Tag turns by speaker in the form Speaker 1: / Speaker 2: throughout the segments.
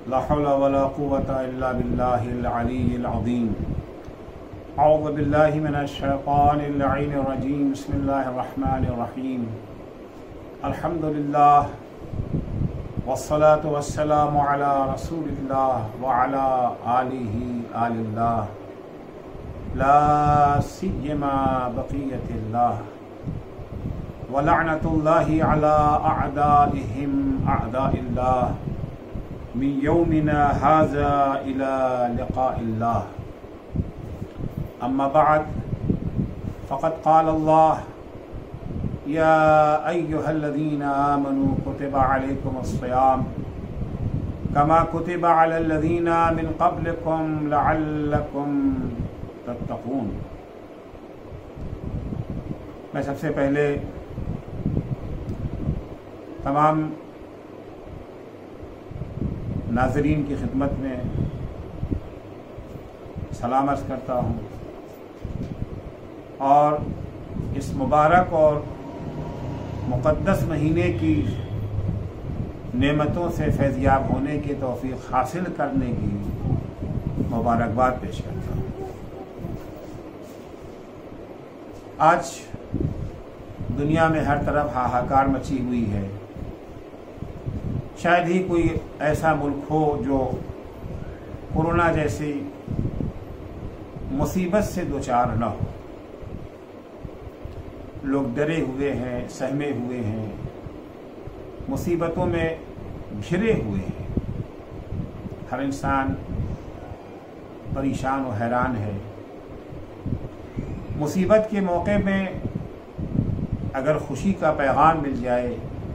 Speaker 1: لا حول ولا قوة إلا بالله العلي العظيم. أعوذ بالله من الشيطان اللعين الرجيم. بسم الله الرحمن الرحيم. الحمد لله والصلاة والسلام على رسول الله وعلى آله آل الله لا سيما بقية الله ولعنة الله على أعدائهم أعداء الله من يومنا هذا إلى لقاء الله. أما بعد فقد قال الله يا أيها الذين آمنوا كتب عليكم الصيام كما كتب على الذين من قبلكم لعلكم تتقون. میں سب سے پہلے تمام ناظرین کی خدمت میں سلام عرض کرتا ہوں اور اس مبارک اور مقدس مہینے کی نعمتوں سے فیضیاب ہونے کی توفیق حاصل کرنے کی مبارکباد پیش کرتا ہوں. آج دنیا میں ہر طرف ہاہاکار مچی ہوئی ہے. شاید ہی کوئی ایسا ملک ہو جو کورونا جیسی مصیبت سے دوچار نہ ہو. لوگ ڈرے ہوئے ہیں، سہمے ہوئے ہیں، مصیبتوں میں گھرے ہوئے ہیں. ہر انسان پریشان و حیران ہے. مصیبت کے موقع میں اگر خوشی کا پیغام مل جائے،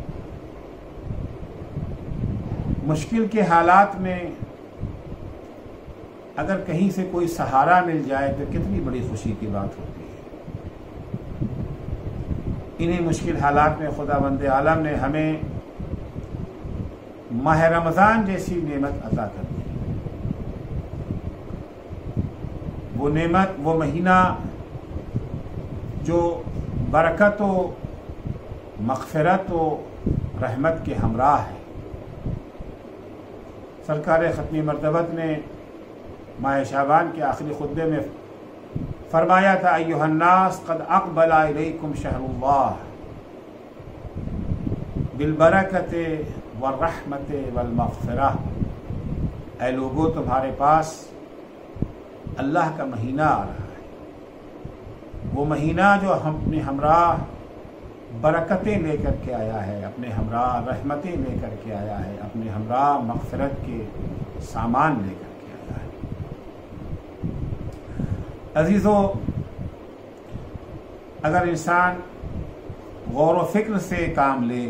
Speaker 1: مشکل کے حالات میں اگر کہیں سے کوئی سہارا مل جائے تو کتنی بڑی خوشی کی بات ہوتی ہے. انہیں مشکل حالات میں خداوند عالم نے ہمیں ماہ رمضان جیسی نعمت عطا کر دی. وہ نعمت، وہ مہینہ جو برکت و مغفرت و رحمت کے ہمراہ ہے. سرکار ختمی مرتبت نے ماہ شعبان کے آخری خطبے میں فرمایا تھا ایھا الناس قد اقبل الیکم شہر اللہ بالبرکۃ والرحمۃ والمغفرہ. اے لوگو، تمہارے پاس اللہ کا مہینہ آ رہا ہے. وہ مہینہ جو اپنے ہمراہ برکتیں لے کر کے آیا ہے، اپنے ہمراہ رحمتیں لے کر کے آیا ہے، اپنے ہمراہ مغفرت کے سامان لے کر کے آیا ہے. عزیزو، اگر انسان غور و فکر سے کام لے،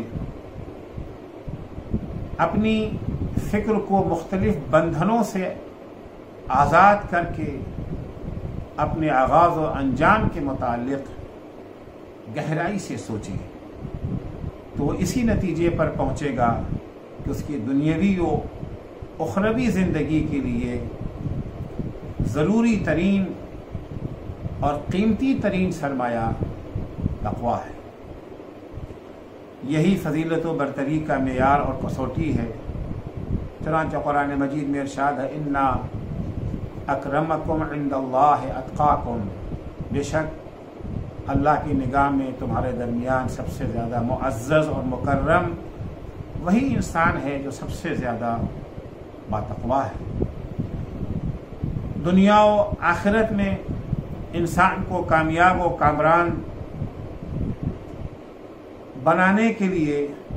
Speaker 1: اپنی فکر کو مختلف بندھنوں سے آزاد کر کے اپنے آغاز و انجام کے متعلق گہرائی سے سوچے تو وہ اسی نتیجے پر پہنچے گا کہ اس کی دنیاوی و اخروی زندگی کے لیے ضروری ترین اور قیمتی ترین سرمایہ تقویٰ ہے. یہی فضیلت و برتری کا معیار اور کسوٹی ہے. چنانچہ قرآن مجید میں ارشاد ہے انا اکرمکم عند اللہ اتقاکم. بے شک اللہ کی نگاہ میں تمہارے درمیان سب سے زیادہ معزز اور مکرم وہی انسان ہے جو سب سے زیادہ باتقوا ہے. دنیا و آخرت میں انسان کو کامیاب و کامران بنانے کے لیے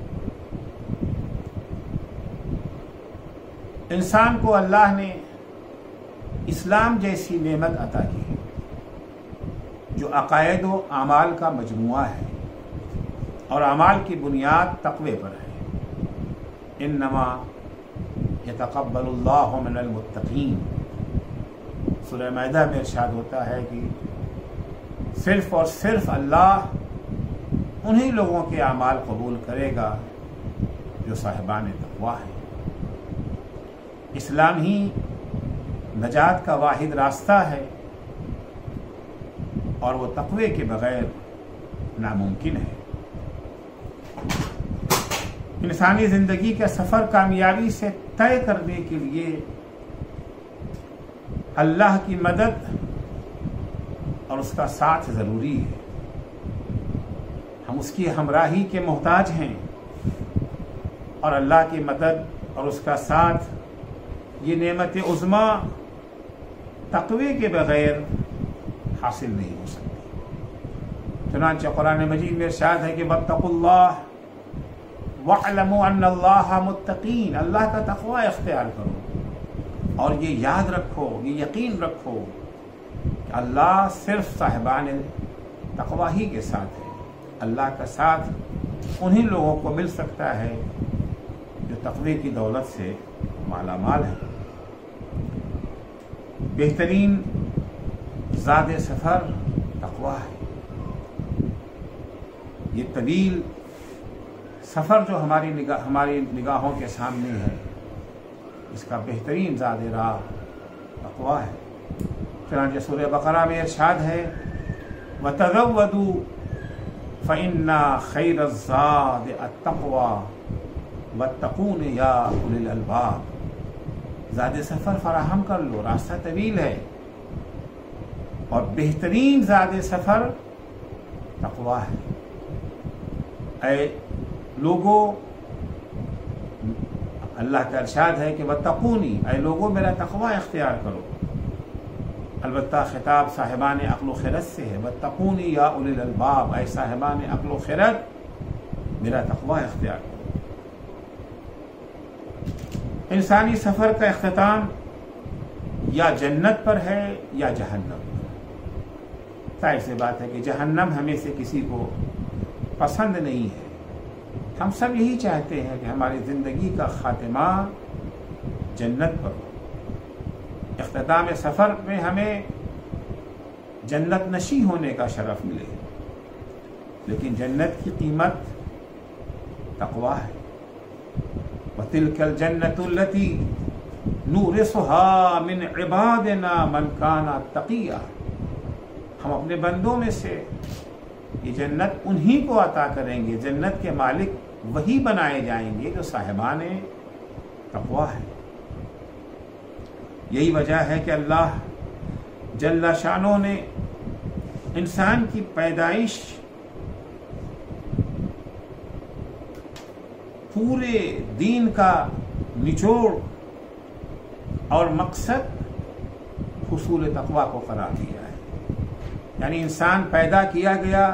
Speaker 1: انسان کو اللہ نے اسلام جیسی نعمت عطا کی ہے جو عقائد و اعمال کا مجموعہ ہے اور اعمال کی بنیاد تقوی پر ہے. انما یتقبل اللہ من المتقین. سورہ مائدہ میں ارشاد ہوتا ہے کہ صرف اور صرف اللہ انہی لوگوں کے اعمال قبول کرے گا جو صاحبان تقوی ہیں. اسلام ہی نجات کا واحد راستہ ہے اور وہ تقوی کے بغیر ناممکن ہے. انسانی زندگی کا سفر کامیابی سے طے کرنے کے لیے اللہ کی مدد اور اس کا ساتھ ضروری ہے. ہم اس کی ہمراہی کے محتاج ہیں، اور اللہ کی مدد اور اس کا ساتھ یہ نعمت عظمیٰ تقوی کے بغیر حاصل نہیں ہو سکتی. چنانچہ قرآن مجید میں ارشاد ہے کہ واتقوا اللہ واعلموا ان اللہ متقین، اللہ کا تقوی اختیار کرو اور یہ یاد رکھو، یہ یقین رکھو کہ اللہ صرف صاحبان تقوی ہی کے ساتھ ہے. اللہ کا ساتھ انہی لوگوں کو مل سکتا ہے جو تقوی کی دولت سے مالا مال ہے. بہترین زاد سفر تقوی ہے. یہ طویل سفر جو ہماری نگاہوں کے سامنے ہے، اس کا بہترین زاد راہ تقوی ہے. چنانچہ سورہ بقرہ میں ارشاد ہے وَتَزَوَّدُوا فَإِنَّ خَيْرَ الزَّادِ التَّقْوَى وَاتَّقُونِ يَا أُولِي الْأَلْبَابِ. زاد سفر فراہم کر لو، راستہ طویل ہے، اور بہترین زاد سفر تقوی ہے. اے لوگو، اللہ کا ارشاد ہے کہ وَاتَّقُونِ، اے لوگو میرا تقوی اختیار کرو. البتہ خطاب صاحبان عقل و خرد سے ہے. وَاتَّقُونِ يَا أُولِي الْأَلْبَابِ، اے صاحبان عقل و خرد میرا تقوی اختیار کرو. انسانی سفر کا اختتام یا جنت پر ہے یا جہنم پر. ظاہر سی بات ہے کہ جہنم ہمیں سے کسی کو پسند نہیں ہے. ہم سب یہی چاہتے ہیں کہ ہماری زندگی کا خاتمہ جنت پر ہو. اختتام سفر میں ہمیں جنت نشیں ہونے کا شرف ملے، لیکن جنت کی قیمت تقوی ہے. وَتِلْكَ الْجَنَّةُ الَّتِي نُورِثُهَا مِنْ عِبَادِنَا مَنْ كَانَ تَقِيًّا. ہم اپنے بندوں میں سے یہ جنت انہی کو عطا کریں گے، جنت کے مالک وہی بنائے جائیں گے جو صاحبان تقوی ہے. یہی وجہ ہے کہ اللہ جل شانہ نے انسان کی پیدائش پورے دین کا نچوڑ اور مقصد حصول تقوی کو قرار دیا ہے. یعنی انسان پیدا کیا گیا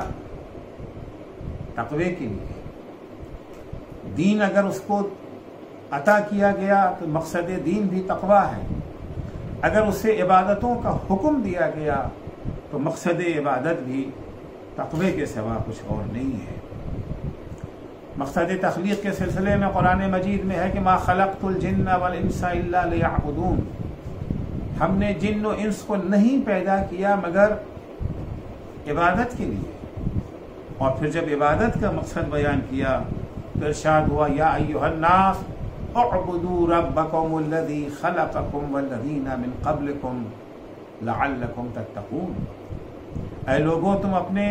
Speaker 1: تقوی کے لیے. دین اگر اس کو عطا کیا گیا تو مقصد دین بھی تقوی ہے. اگر اسے عبادتوں کا حکم دیا گیا تو مقصد عبادت بھی تقوی کے سوا کچھ اور نہیں ہے. مقصد تخلیق کے سلسلے میں قرآن مجید میں ہے کہ ما خلقت الجن والانس الا لیعبدون. ہم نے جن و انس کو نہیں پیدا کیا مگر عبادت کے لیے. اور پھر جب عبادت کا مقصد بیان کیا تو ارشاد ہوا یا ایھا الناس اعبدوا ربکم الذی خلقکم والذین من قبلکم لعلکم تتقون. اے لوگوں، تم اپنے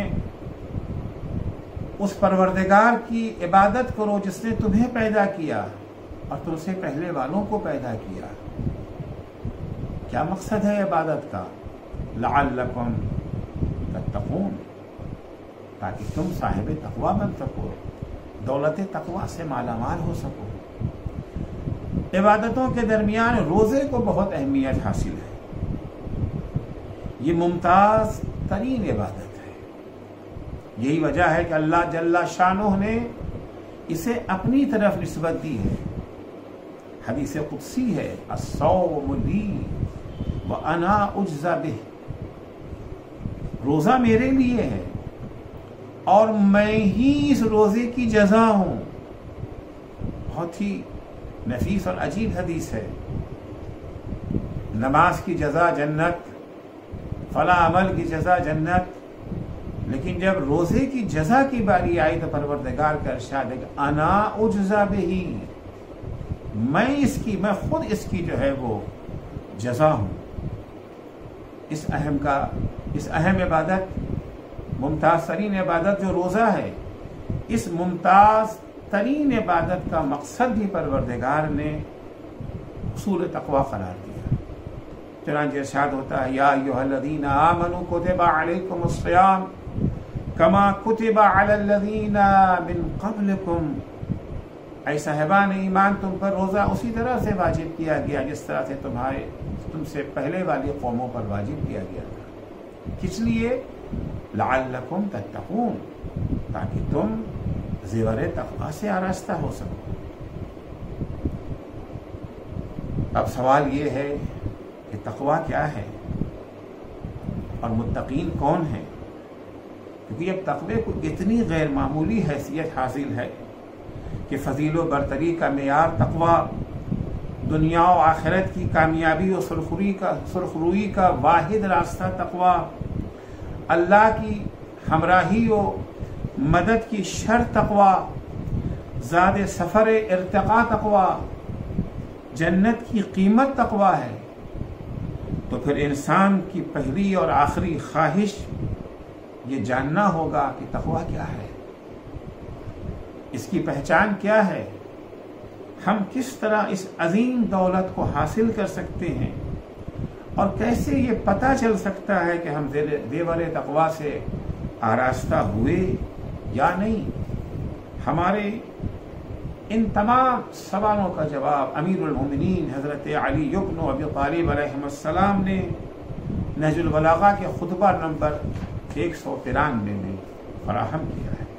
Speaker 1: اس پروردگار کی عبادت کرو جس نے تمہیں پیدا کیا اور تم سے پہلے والوں کو پیدا کیا. کیا مقصد ہے عبادت کا؟ لعلکم تتقون، تاکہ تم صاحب تقوی بن سکو، دولت تقوی سے مالا مال ہو سکو. عبادتوں کے درمیان روزے کو بہت اہمیت حاصل ہے. یہ ممتاز ترین عبادت ہے. یہی وجہ ہے کہ اللہ جل شانہ نے اسے اپنی طرف نسبت دی ہے. حدیث قدسی ہے الصوم لی وانا اجزی بہ. روزہ میرے لیے ہے اور میں ہی اس روزے کی جزا ہوں. بہت ہی نفیس اور عجیب حدیث ہے. نماز کی جزا جنت، فلاں عمل کی جزا جنت، لیکن جب روزے کی جزا کی باری آئی تو پروردگار کا ارشاد ہے کہ انا اجزی بہ، میں خود اس کی جو ہے وہ جزا ہوں. اس اہم عبادت، ممتاز ترین عبادت جو روزہ ہے، اس ممتاز ترین عبادت کا مقصد بھی پروردگار نے حصول تقوی قرار دیا۔ چنانچہ ارشاد ہوتا ہے، یا ایھا الذین آمنوا کتب علیکم الصیام کما کتب علی الذین من قبلکم، اے صاحبان ایمان تم پر روزہ اسی طرح سے واجب کیا گیا جس طرح سے تم سے پہلے والی قوموں پر واجب کیا گیا تھا۔ کس لیے؟ لعلکم تتقون، تاکہ تم زیور تقوی سے آراستہ ہو سکو۔ اب سوال یہ ہے کہ تقوی کیا ہے اور متقین کون ہیں؟ کیونکہ اب تقوی کو اتنی غیر معمولی حیثیت حاصل ہے کہ فضیل و برتری کا معیار تقوی، دنیا و آخرت کی کامیابی و سرخروئی کا واحد راستہ تقوی، اللہ کی ہمراہی و مدد کی شرط تقوی، زاد سفر ارتقاء تقوی، جنت کی قیمت تقوی ہے، تو پھر انسان کی پہلی اور آخری خواہش یہ جاننا ہوگا کہ تقوی کیا ہے، اس کی پہچان کیا ہے، ہم کس طرح اس عظیم دولت کو حاصل کر سکتے ہیں، اور کیسے یہ پتہ چل سکتا ہے کہ ہم زیور تقوی سے آراستہ ہوئے یا نہیں۔ ہمارے ان تمام سوالوں کا جواب امیر المومنین حضرت علی بن ابی طالب علیہ السلام نے نہج البلاغہ کے خطبہ نمبر 193 میں فراہم کیا ہے۔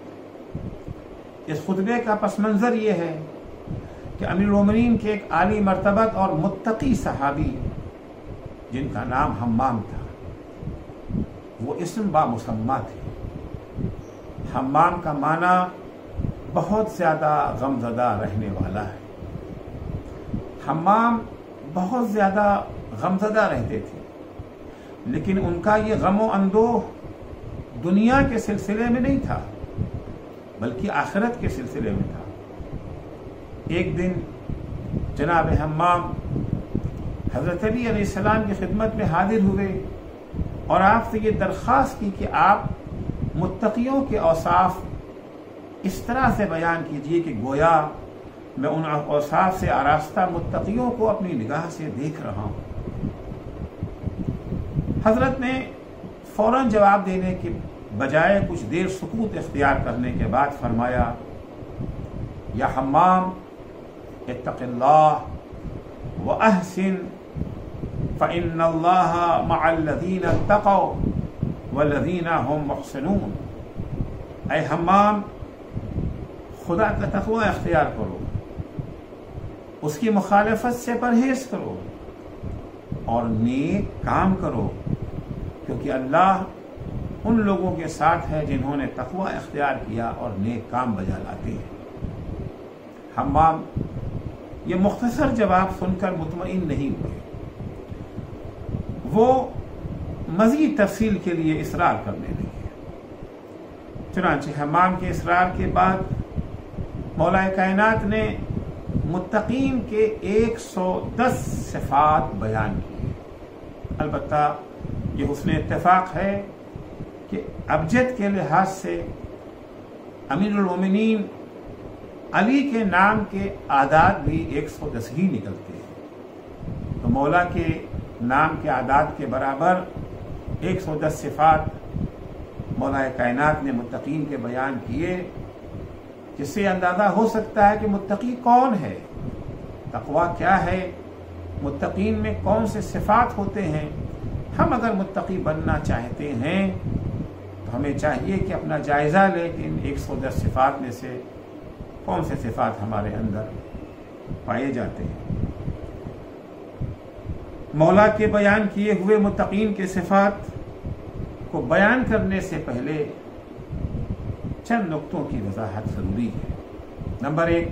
Speaker 1: اس خطبے کا پس منظر یہ ہے کہ امیر المومنین کے ایک عالی مرتبت اور متقی صحابی جن کا نام حمام تھا، وہ اسم بامسمى تھے۔ حمام کا معنی بہت زیادہ غمزدہ رہنے والا ہے۔ حمام بہت زیادہ غمزدہ رہتے تھے، لیکن ان کا یہ غم و اندوہ دنیا کے سلسلے میں نہیں تھا بلکہ آخرت کے سلسلے میں تھا۔ ایک دن جناب حمام حضرت علی علیہ السلام کی خدمت میں حاضر ہوئے اور آپ سے یہ درخواست کی کہ آپ متقیوں کے اوصاف اس طرح سے بیان کیجئے کہ گویا میں ان اوصاف سے آراستہ متقیوں کو اپنی نگاہ سے دیکھ رہا ہوں۔ حضرت نے فوراً جواب دینے کے بجائے کچھ دیر سکوت اختیار کرنے کے بعد فرمایا، یا حمام اتق اللہ واحسن فإن اللہ مع الذین اتقوا والذین هم محسنون۔ اے حمام، خدا کا تقوی اختیار کرو، اس کی مخالفت سے پرہیز کرو اور نیک کام کرو، کیونکہ اللہ ان لوگوں کے ساتھ ہے جنہوں نے تقوی اختیار کیا اور نیک کام بجا لاتے ہیں۔ حمام یہ مختصر جواب سن کر مطمئن نہیں ہوئے، وہ مزید تفصیل کے لیے اصرار کرنے لگے۔ چنانچہ حمام کے اصرار کے بعد مولا کائنات نے متقین کے 110 صفات بیان کیے۔ البتہ یہ حسن اتفاق ہے کہ ابجد کے لحاظ سے امیر المومنین علی کے نام کے اعداد بھی 110 ہی نکلتے ہیں، تو مولا کے نام کے اعداد کے برابر 110 صفات مولا کائنات نے متقین کے بیان کیے، جس سے اندازہ ہو سکتا ہے کہ متقی کون ہے، تقوی کیا ہے، متقین میں کون سے صفات ہوتے ہیں۔ ہم اگر متقی بننا چاہتے ہیں تو ہمیں چاہیے کہ اپنا جائزہ لیں کہ ان 110 صفات میں سے کون سے صفات ہمارے اندر پائے جاتے ہیں۔ مولا کے بیان کیے ہوئے متقین کے صفات کو بیان کرنے سے پہلے چند نقطوں کی وضاحت ضروری ہے۔ نمبر 1،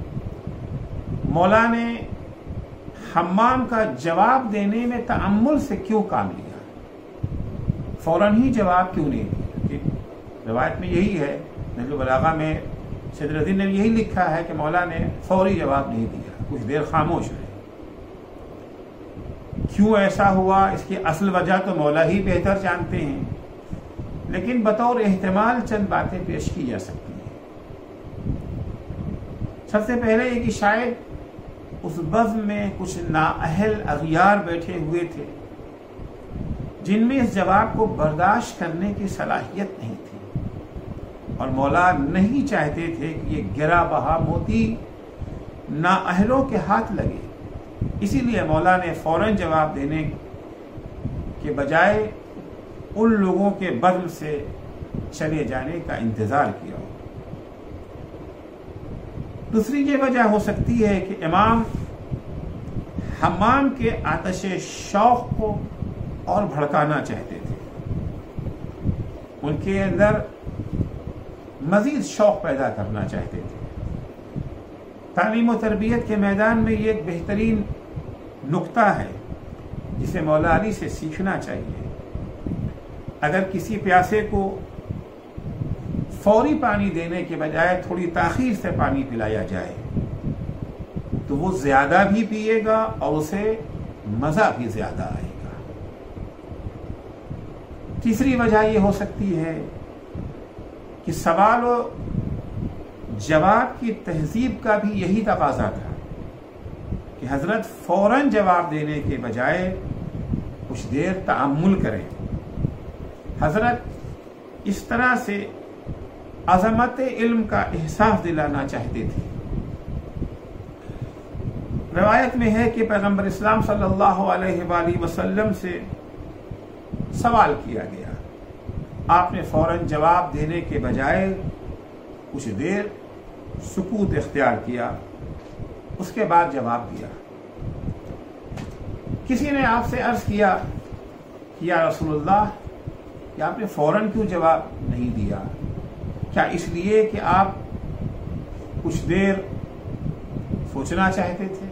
Speaker 1: مولا نے حمام کا جواب دینے میں تأمل سے کیوں کام لیا، فوراً ہی جواب کیوں نہیں دیا؟ روایت میں یہی ہے، نہج البلاغہ میں صدر الدین نے یہی لکھا ہے کہ مولا نے فوری جواب نہیں دیا، کچھ دیر خاموش رہے۔ کیوں ایسا ہوا، اس کی اصل وجہ تو مولا ہی بہتر جانتے ہیں، لیکن بطور احتمال چند باتیں پیش کی جا سکتی ہیں۔ سب سے پہلے یہ کہ شاید اس بزم میں کچھ نااہل اغیار بیٹھے ہوئے تھے جن میں اس جواب کو برداشت کرنے کی صلاحیت نہیں تھی، اور مولا نہیں چاہتے تھے کہ یہ گرا بہا موتی نااہلوں کے ہاتھ لگے، اسی لیے مولا نے فوراً جواب دینے کے بجائے ان لوگوں کے بزم سے چلے جانے کا انتظار کیا۔ دوسری یہ وجہ ہو سکتی ہے کہ امام حمام کے آتش شوق کو اور بھڑکانا چاہتے تھے، ان کے اندر مزید شوق پیدا کرنا چاہتے تھے۔ تعلیم و تربیت کے میدان میں یہ ایک بہترین نکتہ ہے جسے مولا علی سے سیکھنا چاہیے۔ اگر کسی پیاسے کو فوری پانی دینے کے بجائے تھوڑی تاخیر سے پانی پلایا جائے تو وہ زیادہ بھی پیے گا اور اسے مزہ بھی زیادہ آئے گا۔ تیسری وجہ یہ ہو سکتی ہے کہ سوال و جواب کی تہذیب کا بھی یہی تقاضا تھا کہ حضرت فوراً جواب دینے کے بجائے کچھ دیر تأمل کریں۔ حضرت اس طرح سے عظمت علم کا احساس دلانا چاہتے تھے۔ روایت میں ہے کہ پیغمبر اسلام صلی اللہ علیہ وآلہ وسلم سے سوال کیا گیا، آپ نے فوراً جواب دینے کے بجائے کچھ دیر سکوت اختیار کیا، اس کے بعد جواب دیا۔ کسی نے آپ سے عرض کیا کہ یا رسول اللہ، کہ آپ نے فوراً کیوں جواب نہیں دیا؟ کیا اس لیے کہ آپ کچھ دیر سوچنا چاہتے تھے؟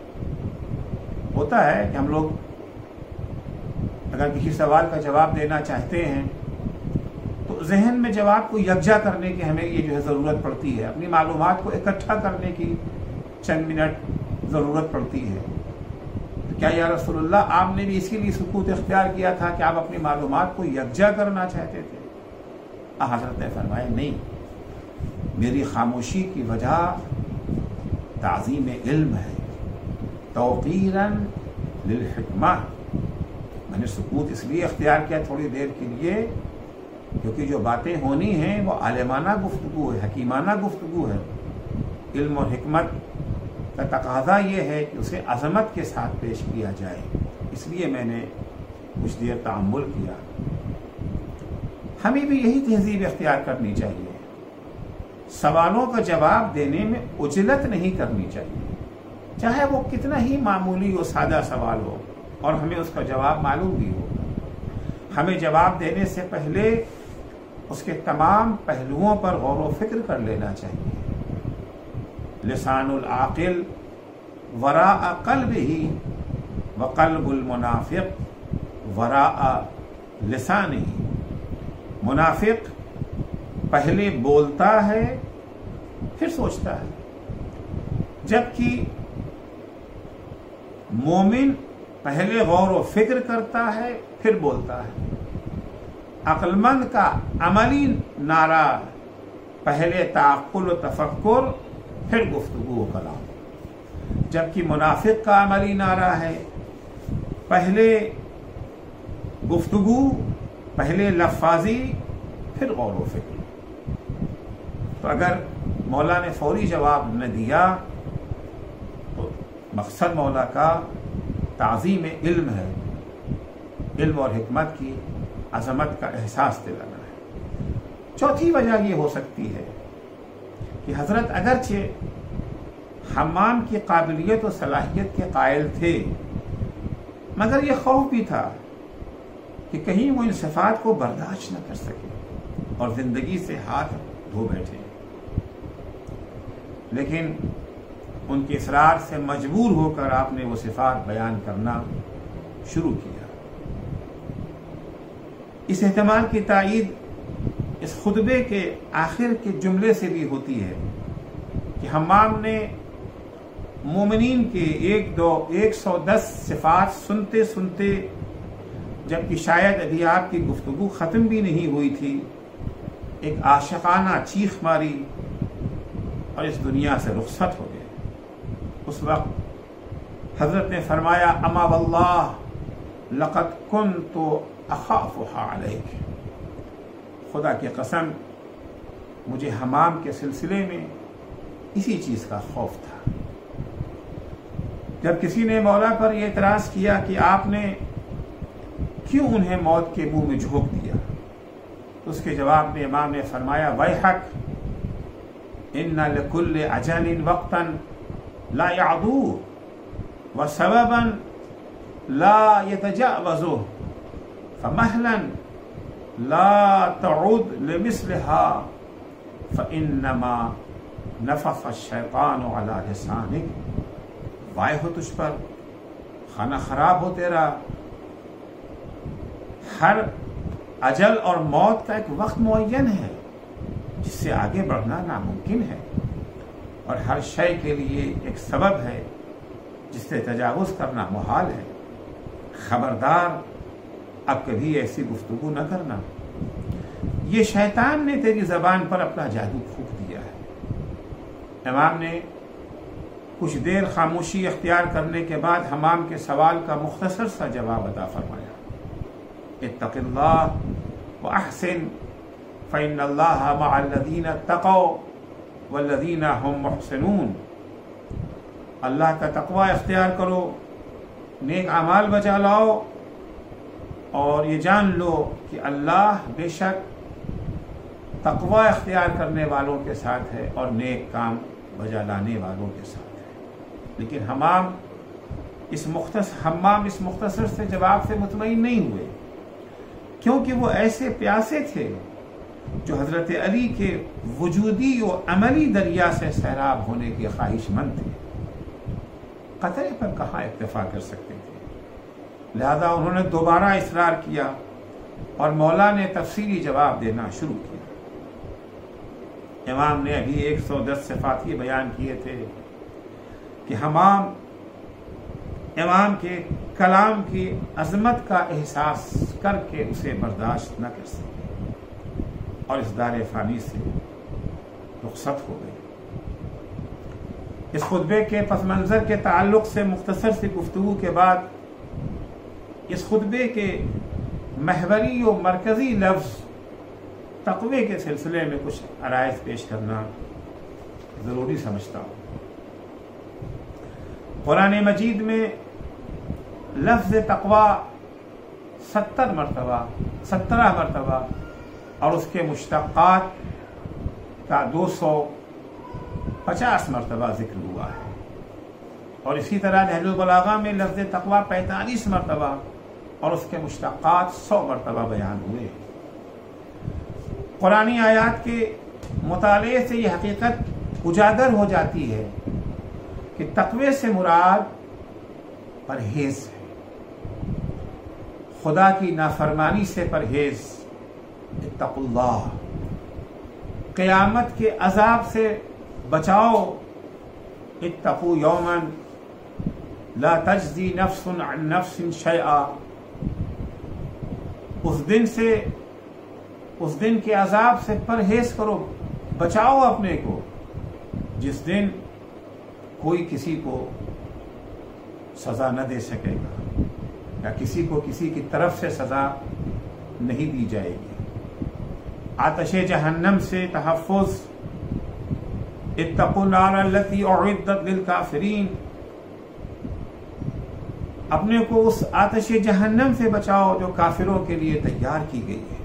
Speaker 1: ہوتا ہے کہ ہم لوگ اگر کسی سوال کا جواب دینا چاہتے ہیں تو ذہن میں جواب کو یکجا کرنے کی ہمیں یہ جو ہے ضرورت پڑتی ہے، اپنی معلومات کو اکٹھا کرنے کی چند منٹ ضرورت پڑتی ہے۔ تو کیا یا رسول اللہ آپ نے بھی اسی لیے سکوت اختیار کیا تھا کہ آپ اپنی معلومات کو یکجا کرنا چاہتے تھے؟ حضرت نے فرمایا نہیں، میری خاموشی کی وجہ تعظیم علم ہے، توقیراً للحکمہ۔ میں نے سکوت اس لیے اختیار کیا تھوڑی دیر کے لیے کیونکہ جو باتیں ہونی ہیں وہ عالمانہ گفتگو ہے، حکیمانہ گفتگو ہے۔ علم اور حکمت کا تقاضا یہ ہے کہ اسے عظمت کے ساتھ پیش کیا جائے، اس لیے میں نے کچھ دیر تأمل کیا۔ ہمیں بھی یہی تہذیب اختیار کرنی چاہیے، سوالوں کا جواب دینے میں عجلت نہیں کرنی چاہیے، چاہے وہ کتنا ہی معمولی و سادہ سوال ہو اور ہمیں اس کا جواب معلوم بھی ہو۔ ہمیں جواب دینے سے پہلے اس کے تمام پہلوؤں پر غور و فکر کر لینا چاہیے۔ لسان العاقل وراء قلبہ وقلب المنافق وراء لسانہ۔ منافق پہلے بولتا ہے پھر سوچتا ہے، جبکہ مومن پہلے غور و فکر کرتا ہے پھر بولتا ہے۔ عقل مند کا عملی نعرہ پہلے تعقل و تفکر پھر گفتگو و کلام، جبکہ منافق کا عملی نعرہ ہے پہلے گفتگو، پہلے لفاظی پھر غور و فکر۔ تو اگر مولا نے فوری جواب نہ دیا تو مقصد مولا کا تعظیم علم ہے، علم اور حکمت کی عظمت کا احساس دلانا ہے۔ چوتھی وجہ یہ ہو سکتی ہے کہ حضرت اگرچہ حمام کی قابلیت و صلاحیت کے قائل تھے، مگر یہ خوف بھی تھا کہ کہیں وہ ان صفات کو برداشت نہ کر سکے اور زندگی سے ہاتھ دھو بیٹھے، لیکن ان کے اصرار سے مجبور ہو کر آپ نے وہ صفات بیان کرنا شروع کیا۔ اس احتمال کی تائید اس خطبے کے آخر کے جملے سے بھی ہوتی ہے کہ حمام نے مومنین کے 110 صفات سنتے سنتے، جبکہ شاید ابھی آپ کی گفتگو ختم بھی نہیں ہوئی تھی، ایک عاشقانہ چیخ ماری اور اس دنیا سے رخصت ہو گئے، اس وقت حضرت نے فرمایا اما واللہ لقد کنت اخافها علیک، خدا کی قسم مجھے حمام کے سلسلے میں اسی چیز کا خوف تھا۔ جب کسی نے مولا پر یہ اعتراض کیا کہ آپ نے کیوں انہیں موت کے منہ میں جھونک دیا، تو اس کے جواب میں امام نے فرمایا ویحک ان لکل اجل وقتا لا یعدوه وسببا لا يتجاوزه فمهلا لا تعود لمثلها فإنما نفخ الشیطان على لسانك، وائے ہو تجھ پر، خانہ خراب ہو تیرا، ہر اجل اور موت کا ایک وقت معین ہے جس سے آگے بڑھنا ناممکن ہے، اور ہر شے کے لیے ایک سبب ہے جس سے تجاوز کرنا محال ہے۔ خبردار اب کبھی ایسی گفتگو نہ کرنا، یہ شیطان نے تیری زبان پر اپنا جادو پھونک دیا ہے۔ امام نے کچھ دیر خاموشی اختیار کرنے کے بعد حمام کے سوال کا مختصر سا جواب عطا فرمایا، اتق اللہ واحسن فإن اللہ مع الذین اتقوا والذین هم محسنون، اللہ کا تقوی اختیار کرو، نیک اعمال بجا لاؤ، اور یہ جان لو کہ اللہ بے شک تقوی اختیار کرنے والوں کے ساتھ ہے اور نیک کام بجا لانے والوں کے ساتھ ہے۔ لیکن حمام اس مختصر سے جواب سے مطمئن نہیں ہوئے، کیونکہ وہ ایسے پیاسے تھے جو حضرت علی کے وجودی و عملی دریا سے سیراب ہونے کے خواہش مند تھے، قطرے پر کہاں اکتفا کر سکتے تھے، لہذا انہوں نے دوبارہ اصرار کیا اور مولا نے تفصیلی جواب دینا شروع کیا۔ امام نے ابھی 110 صفات یہ بیان کیے تھے کہ حمام امام کے کلام کی عظمت کا احساس کر کے اسے برداشت نہ کر سکے اور اس دار فانی سے رخصت ہو گئی۔ اس خطبے کے پس منظر کے تعلق سے مختصر سی گفتگو کے بعد اس خطبے کے محوری و مرکزی لفظ تقوی کے سلسلے میں کچھ عرائض پیش کرنا ضروری سمجھتا ہوں۔ قرآن مجید میں لفظ تقوی 17 مرتبہ اور اس کے مشتقات کا 250 مرتبہ ذکر ہوا ہے، اور اسی طرح نہج البلاغہ میں لفظ تقوی 45 مرتبہ اور اس کے مشتقات 100 مرتبہ بیان ہوئے۔ قرآنی آیات کے مطالعے سے یہ حقیقت اجاگر ہو جاتی ہے کہ تقوی سے مراد پرہیز ہے، خدا کی نافرمانی سے پرہیز، اتقوا اللہ، قیامت کے عذاب سے بچاؤ، اتقوا یوما لا تجزی نفس عن نفس شیئا، اس دن کے عذاب سے پرہیز کرو، بچاؤ اپنے کو، جس دن کوئی کسی کو سزا نہ دے سکے گا یا کسی کو کسی کی طرف سے سزا نہیں دی جائے گی۔ آتش جہنم سے تحفظ، اتقوا النار التي اعدت للکافرین، اپنے کو اس آتش جہنم سے بچاؤ جو کافروں کے لیے تیار کی گئی ہے۔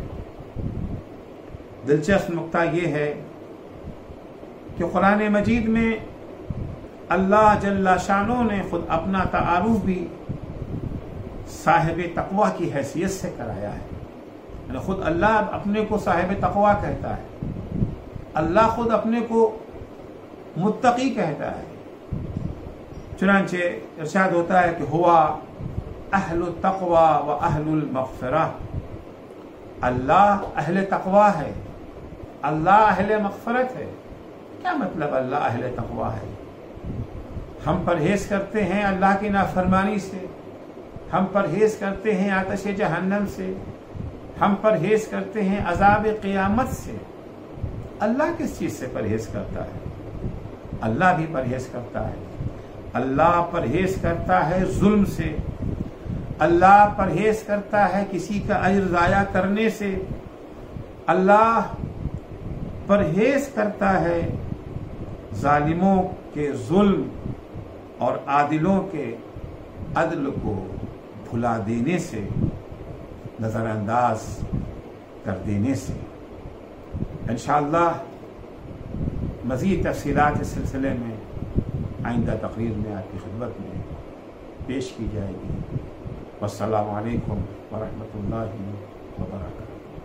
Speaker 1: دلچسپ نقطہ یہ ہے کہ قرآن مجید میں اللہ جل شانہ نے خود اپنا تعارف بھی صاحب تقوی کی حیثیت سے کرایا ہے، یعنی خود اللہ اپنے کو صاحب تقوی کہتا ہے، اللہ خود اپنے کو متقی کہتا ہے۔ چنانچہ ارشاد ہوتا ہے کہ ہوا اہل التقوی و اہل المغفرہ، اللہ اہل تقوی ہے، اللہ اہل مغفرت ہے۔ کیا مطلب اللہ اہل تقوی ہے؟ ہم پرہیز کرتے ہیں اللہ کی نافرمانی سے، ہم پرہیز کرتے ہیں آتش جہنم سے، ہم پرہیز کرتے ہیں عذاب قیامت سے۔ اللہ کس چیز سے پرہیز کرتا ہے؟ اللہ بھی پرہیز کرتا ہے. اللہ پرہیز کرتا ہے ظلم سے، اللہ پرہیز کرتا ہے کسی کا اجر ضائع کرنے سے، اللہ پرہیز کرتا ہے ظالموں کے ظلم اور عادلوں کے عدل کو بھلا دینے سے، نظر انداز کر دینے سے. انشاءاللہ مزید تفصیلات اس سلسلے میں آئندہ تقریر میں آپ کی خدمت میں پیش کی جائے گی. والسلام علیکم ورحمۃ اللہ وبرکاتہ.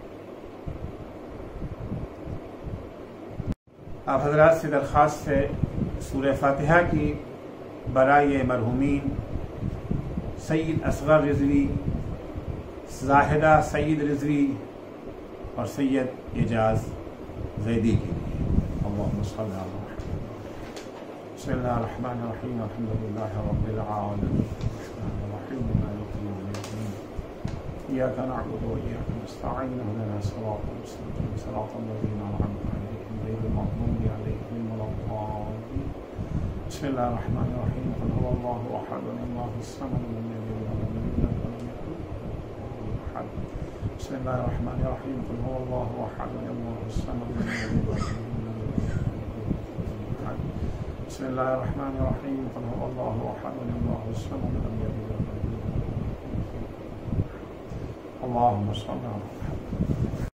Speaker 1: آپ حضرات سے درخواست ہے سورہ فاتحہ کی برائے مرحومین سید اصغر رضوی، زاہدہ سعید رضوی اور سید اعجاز زیدی کے لیے. اللہم صل علی محمد. بسم اللہ الرحمن الرحیم. الحمد للہ رب العالمین الرحمن الرحیم مالک یوم الدین ایاک نعبد و ایاک نستعین اهدنا الصراط المستقیم صراط الذین انعمت علیہم غیر المغضوب علیہم ولا الضالین. بسم اللہ الرحمن الرحیم. قل هو اللہ احد اللہ الصمد لم یلد ولم یولد ولم یکن له کفوا احد. بسم اللہ الرحمن الرحیم. قل هو اللہ احد اللہ الصمد لم یلد ولم یولد. بسم اللہ الرحمن الرحیم. قل هو اللہ احد اللہ الصمد لم یلد ولم یولد. اللهم صل علی محمد.